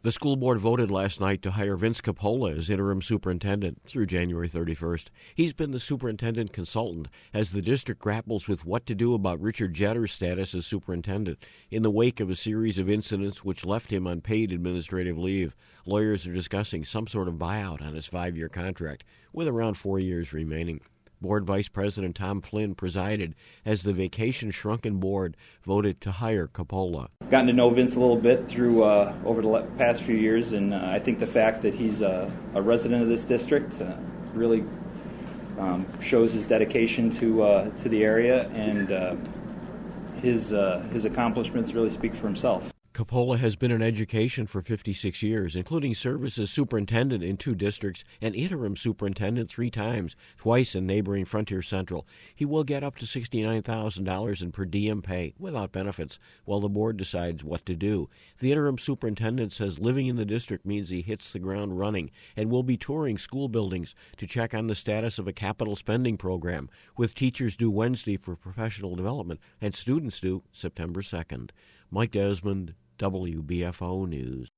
The school board voted last night to hire Vince Coppola as interim superintendent through January 31st. He's been the superintendent consultant as the district grapples with what to do about Richard Jetter's status as superintendent in the wake of a series of incidents which left him on paid administrative leave. Lawyers are discussing some sort of buyout on his 5-year contract, with around 4 years remaining. Board Vice President Tom Flynn presided as the vacation shrunken board voted to hire Coppola. Gotten to know Vince a little bit through over the past few years, and I think the fact that he's a resident of this district really shows his dedication to the area, and his accomplishments really speak for himself. Coppola has been in education for 56 years, including service as superintendent in 2 districts and interim superintendent 3 times, twice in neighboring Frontier Central. He will get up to $69,000 in per diem pay without benefits while the board decides what to do. The interim superintendent says living in the district means he hits the ground running and will be touring school buildings to check on the status of a capital spending program, with teachers due Wednesday for professional development and students due September 2nd. Mike Desmond, WBFO News.